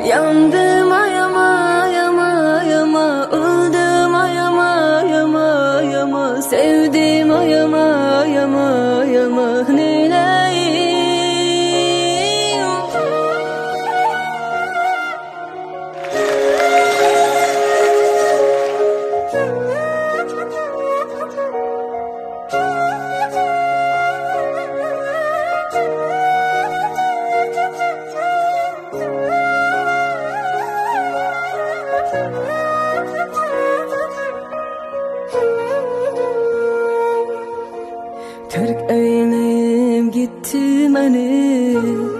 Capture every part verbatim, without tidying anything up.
Yandım ayama ayama ayama, öldüm ayama ayama ayama, sevdim ayama ayama ayama, neyleyim? Terk eyleyip gitti beni,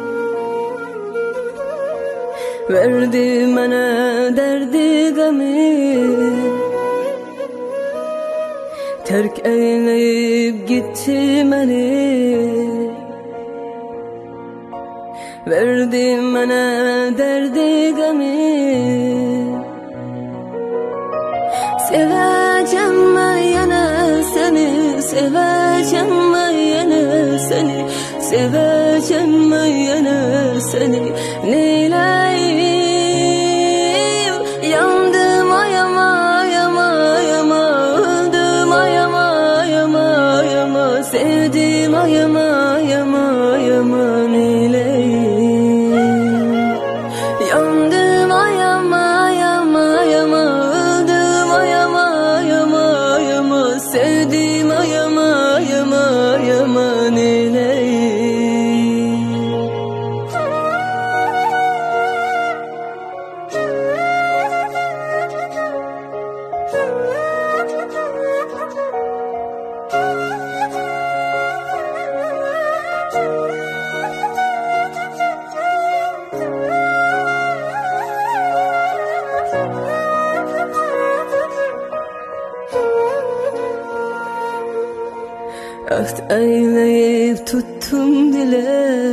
verdi bana derdi gami. Terk eyleyip gitti beni, verdi bana derdi gami. Seveceğim ben yine seni, seveceğim ben yine seni, seveceğim ben yine seni, neyleyim? Yandım ayama ayama ayama, öldüm ayama ayama ayama, sevdim ayama ayama ayama, neyleyim? Yandım ayama ayama ayama, sevdim ayama ayama ayama, neyleyim? Ahd eyleyip tuttum dile,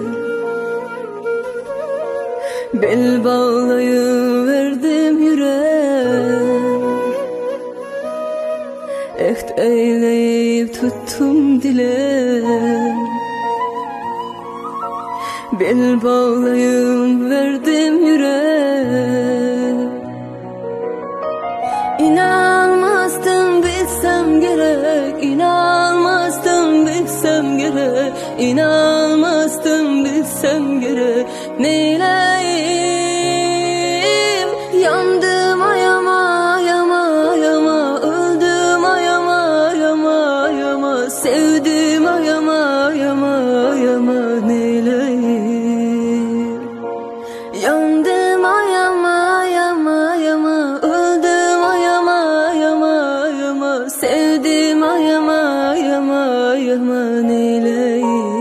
bel bağlayıverdim yüreğe. Ahd eyleyip tuttum dile, bel bağlayıverdim yüreğe. İnanmazdım bilsem gerek, inanmazdım bilsem gerek, inanmazdım bilsem gerek, neyleyim? Yandım ayama ayama ayama, öldüm ayama ayama ayama, sevdim ayama ayama ayama, neyleyim? Yandım ayama ayama ayama, öldüm ayama ayama ayama, sevdim ayama ayama ayama, neyleyim?